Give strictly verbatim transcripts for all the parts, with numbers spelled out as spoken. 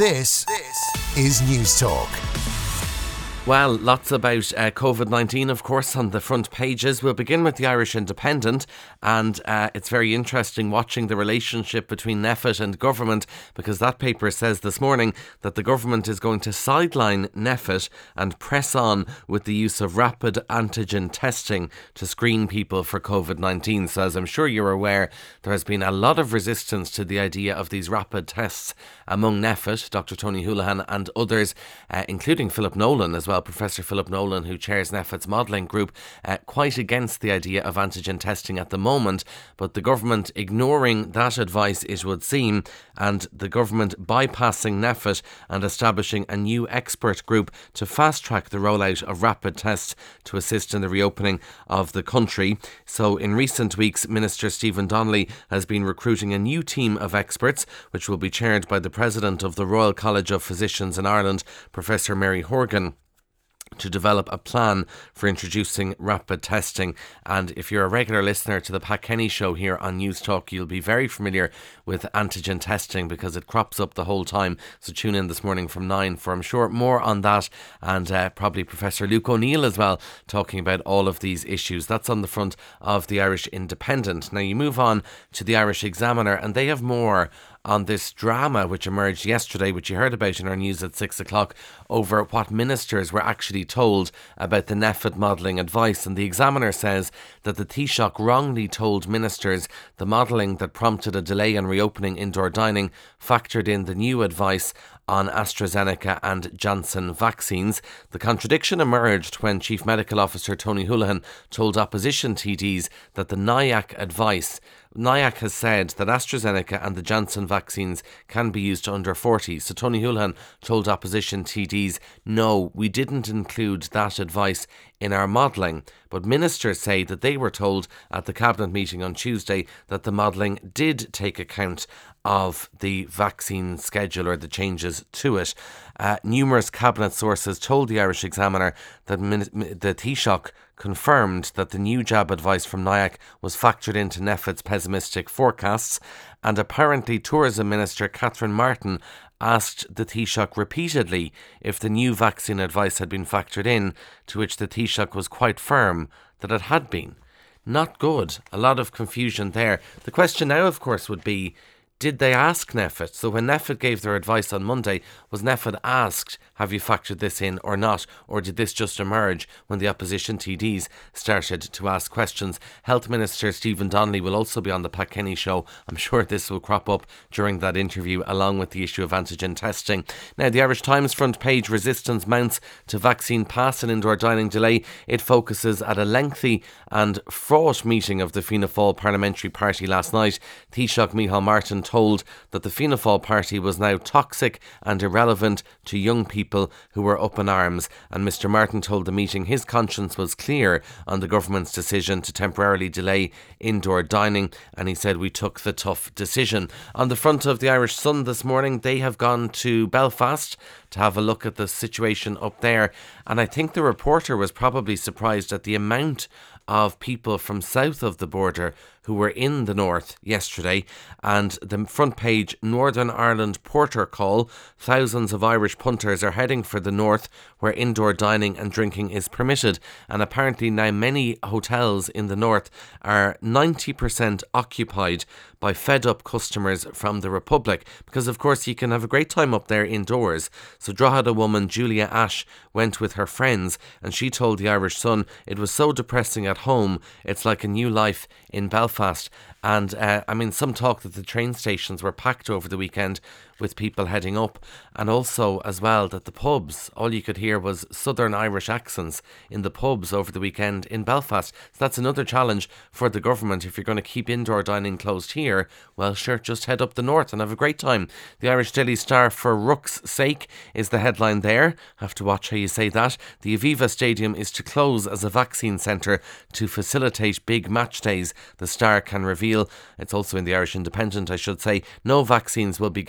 This is News Talk. Well, lots about uh, COVID nineteen, of course, on the front pages. We'll begin with the Irish Independent, and uh, it's very interesting watching the relationship between NPHET and government, because that paper says this morning that the government is going to sideline NPHET and press on with the use of rapid antigen testing to screen people for COVID nineteen. So as I'm sure you're aware, there has been a lot of resistance to the idea of these rapid tests among NPHET, Doctor Tony Holohan and others, uh, including Philip Nolan as well. Well, Professor Philip Nolan, who chairs NPHET's modelling group, uh, quite against the idea of antigen testing at the moment, but the government ignoring that advice, it would seem, and the government bypassing NPHET and establishing a new expert group to fast-track the rollout of rapid tests to assist in the reopening of the country. So in recent weeks, Minister Stephen Donnelly has been recruiting a new team of experts, which will be chaired by the President of the Royal College of Physicians in Ireland, Professor Mary Horgan, to develop a plan for introducing rapid testing. And if you're a regular listener to the Pat Kenny show here on News Talk, you'll be very familiar with antigen testing because it crops up the whole time. So tune in this morning from nine for, I'm sure, more on that, and uh, probably Professor Luke O'Neill as well, talking about all of these issues. That's on the front of the Irish Independent. Now you move on to the Irish Examiner, and they have more on this drama which emerged yesterday, which you heard about in our news at six o'clock, over what ministers were actually told about the NPHET modelling advice. And the Examiner says that the Taoiseach wrongly told ministers the modelling that prompted a delay in reopening indoor dining factored in the new advice on AstraZeneca and Janssen vaccines. The contradiction emerged when Chief Medical Officer Tony Holohan told opposition T Ds that the N I A C advice N I A C has said that AstraZeneca and the Janssen vaccines can be used to under forty. So Tony Holohan told opposition T Ds, no, we didn't include that advice in our modelling. But ministers say that they were told at the Cabinet meeting on Tuesday that the modelling did take account of the vaccine schedule or the changes to it. Uh, numerous Cabinet sources told the Irish Examiner that min- the Taoiseach confirmed that the new jab advice from N I A C was factored into NPHET's pessimistic forecasts, and apparently Tourism Minister Catherine Martin asked the Taoiseach repeatedly if the new vaccine advice had been factored in, to which the Taoiseach was quite firm that it had been. Not good. A lot of confusion there. The question now, of course, would be, did they ask NPHET? So when NPHET gave their advice on Monday, was NPHET asked, have you factored this in or not? Or did this just emerge when the opposition T Ds started to ask questions? Health Minister Stephen Donnelly will also be on the Pat Kenny show. I'm sure this will crop up during that interview, along with the issue of antigen testing. Now, the Irish Times front page, resistance mounts to vaccine pass and indoor dining delay. It focuses at a lengthy and fraught meeting of the Fianna Fáil Parliamentary Party last night. Taoiseach Micheál Martin told that the Fianna Fáil Party was now toxic and irrelevant to young people who were up in arms, and Mr Martin told the meeting his conscience was clear on the government's decision to temporarily delay indoor dining, and he said we took the tough decision. On the front of the Irish Sun this morning, they have gone to Belfast to have a look at the situation up there, and I think the reporter was probably surprised at the amount of people from south of the border who were in the north yesterday. And the front page, Northern Ireland Porter call. Thousands of Irish punters are heading for the north, where indoor dining and drinking is permitted. And apparently now many hotels in the north are ninety percent occupied by fed up customers from the Republic, because of course you can have a great time up there indoors. So Drogheda woman Julia Ash went with her friends, and she told the Irish Sun it was so depressing at home, it's like a new life in Belfast. And uh, I mean, some talk that the train stations were packed over the weekend with people heading up, and also as well that the pubs, all you could hear was Southern Irish accents in the pubs over the weekend in Belfast. So that's another challenge for the government. If you're going to keep indoor dining closed here, well sure, just head up the north and have a great time. The Irish Daily Star, for Rook's sake, is the headline there. Have to watch how you say that. The Aviva Stadium is to close as a vaccine centre to facilitate big match days, the Star can reveal. It's also in the Irish Independent, I should say. No vaccines will be given out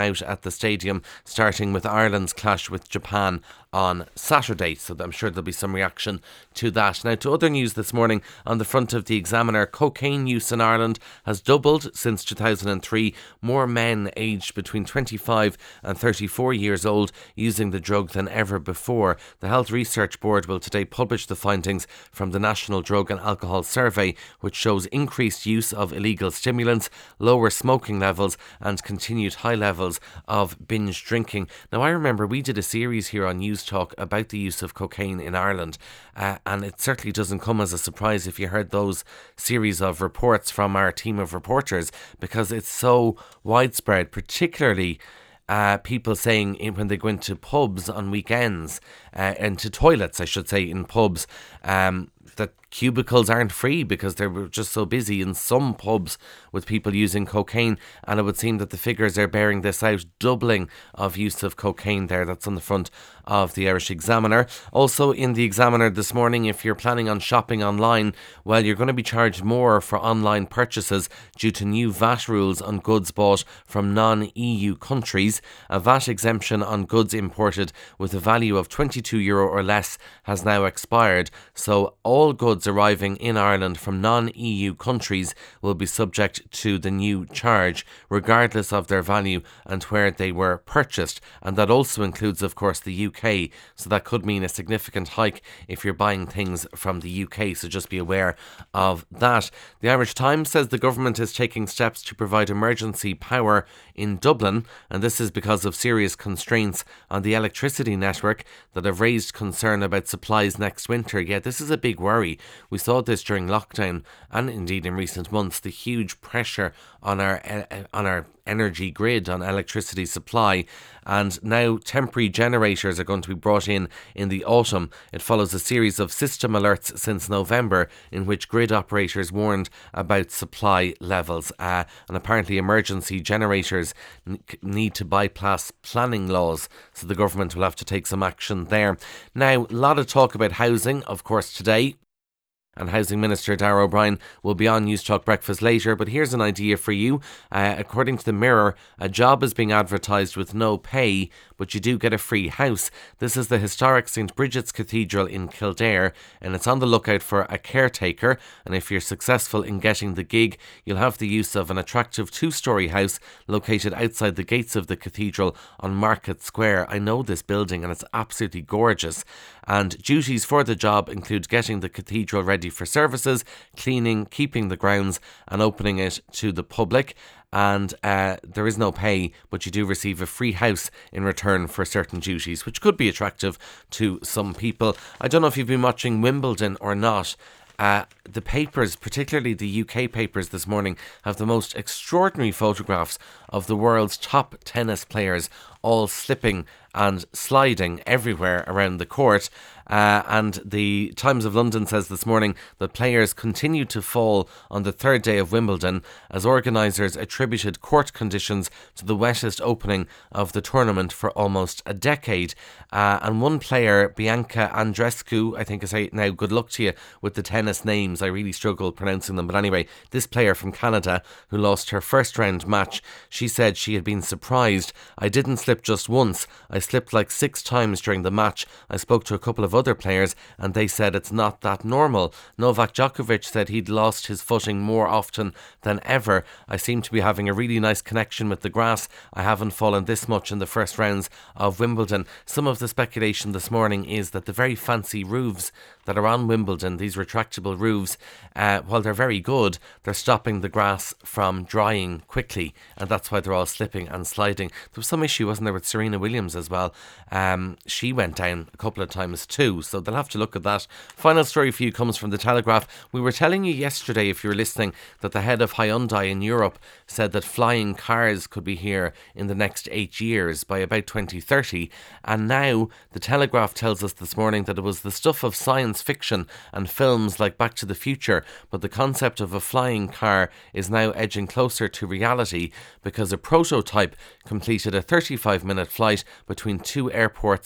out at the stadium, starting with Ireland's clash with Japan on Saturday. So I'm sure there'll be some reaction to that. Now, to other news this morning, on the front of the Examiner, cocaine use in Ireland has doubled since two thousand three. More men aged between twenty-five and thirty-four years old using the drug than ever before. The Health Research Board will today publish the findings from the National Drug and Alcohol Survey, which shows increased use of illegal stimulants, lower smoking levels and continued high levels of binge drinking. Now, I remember we did a series here on News Talk about the use of cocaine in Ireland, uh, and it certainly doesn't come as a surprise if you heard those series of reports from our team of reporters, because it's so widespread, particularly Uh, people saying when they go into pubs on weekends, uh, into toilets, I should say, in pubs, um, that cubicles aren't free because they're just so busy in some pubs with people using cocaine. And it would seem that the figures are bearing this out, doubling of use of cocaine there. That's on the front of the Irish Examiner. Also in the Examiner this morning, if you're planning on shopping online, well, you're going to be charged more for online purchases due to new V A T rules on goods bought from non-E U countries. A V A T exemption on goods imported with a value of twenty-two euro or less has now expired. So all goods arriving in Ireland from non-E U countries will be subject to the new charge, regardless of their value and where they were purchased. And that also includes, of course, the U K. So that could mean a significant hike if you're buying things from the U K. So just be aware of that. The Irish Times says the government is taking steps to provide emergency power in Dublin, and this is because of serious constraints on the electricity network that have raised concern about supplies next winter. Yeah, this is a big worry. We saw this during lockdown and indeed in recent months, the huge pressure on our uh, on our energy grid, on electricity supply, and now temporary generators are going to be brought in in the autumn. It follows a series of system alerts since November in which grid operators warned about supply levels, uh, and apparently emergency generators n- need to bypass planning laws, so the government will have to take some action there. Now, a lot of talk about housing, of course, today. And Housing Minister Darragh O'Brien will be on News Talk Breakfast later. But here's an idea for you. Uh, according to the Mirror, a job is being advertised with no pay, but you do get a free house. This is the historic Saint Bridget's Cathedral in Kildare, and it's on the lookout for a caretaker. And if you're successful in getting the gig, you'll have the use of an attractive two-storey house located outside the gates of the cathedral on Market Square. I know this building and it's absolutely gorgeous. And duties for the job include getting the cathedral ready for services, cleaning, keeping the grounds and opening it to the public. And uh, there is no pay, but you do receive a free house in return for certain duties, which could be attractive to some people. I don't know if you've been watching Wimbledon or not. Uh, the papers, particularly the U K papers this morning, have the most extraordinary photographs of the world's top tennis players all slipping and sliding everywhere around the court. Uh, and the Times of London says this morning that players continued to fall on the third day of Wimbledon as organisers attributed court conditions to the wettest opening of the tournament for almost a decade. Uh, and one player, Bianca Andreescu, I think I say now, good luck to you with the tennis names. I really struggle pronouncing them. But anyway, this player from Canada who lost her first round match, she said she had been surprised. I didn't slip just once. I slipped like six times during the match. I spoke to a couple of other players and they said it's not that normal. Novak Djokovic said he'd lost his footing more often than ever. I seem to be having a really nice connection with the grass. I haven't fallen this much in the first rounds of Wimbledon. Some of the speculation this morning is that the very fancy roofs that are on Wimbledon, these retractable roofs, uh, while they're very good, they're stopping the grass from drying quickly, and that's why they're all slipping and sliding. There was some issue, wasn't there, with Serena Williams as well? Um, she went down a couple of times too, so they'll have to look at that. Final story for you comes from the Telegraph. We were telling you yesterday, if you were listening, that the head of Hyundai in Europe said that flying cars could be here in the next eight years by about twenty thirty, and now the Telegraph tells us this morning that it was the stuff of science fiction and films like Back to the Future, but the concept of a flying car is now edging closer to reality because a prototype completed a thirty-five minute flight between two airports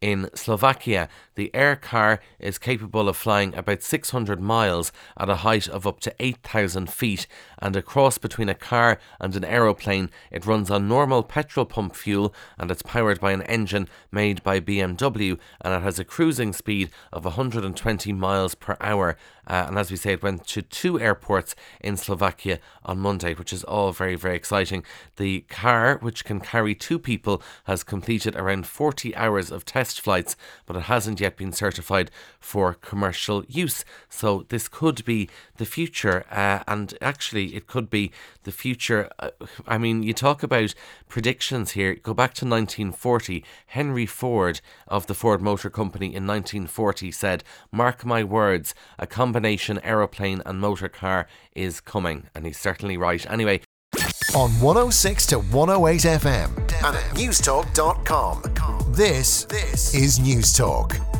in Slovakia. The air car is capable of flying about six hundred miles at a height of up to eight thousand feet, and a cross between a car and an aeroplane. It runs on normal petrol pump fuel, and it's powered by an engine made by B M W, and it has a cruising speed of one hundred twenty miles per hour. Uh, and as we say, it went to two airports in Slovakia on Monday, which is all very, very exciting. The car, which can carry two people, has completed around forty hours of test flights, but it hasn't yet been certified for commercial use. So this could be the future, uh, and actually it could be the future. Uh, I mean, you talk about predictions here. Go back to nineteen forty. Henry Ford of the Ford Motor Company in nineteen forty said, "Mark my words, a combination aeroplane and motor car is coming," and he's certainly right. Anyway, on one oh six to one oh eight F M and at newstalk dot com. This, this is Newstalk.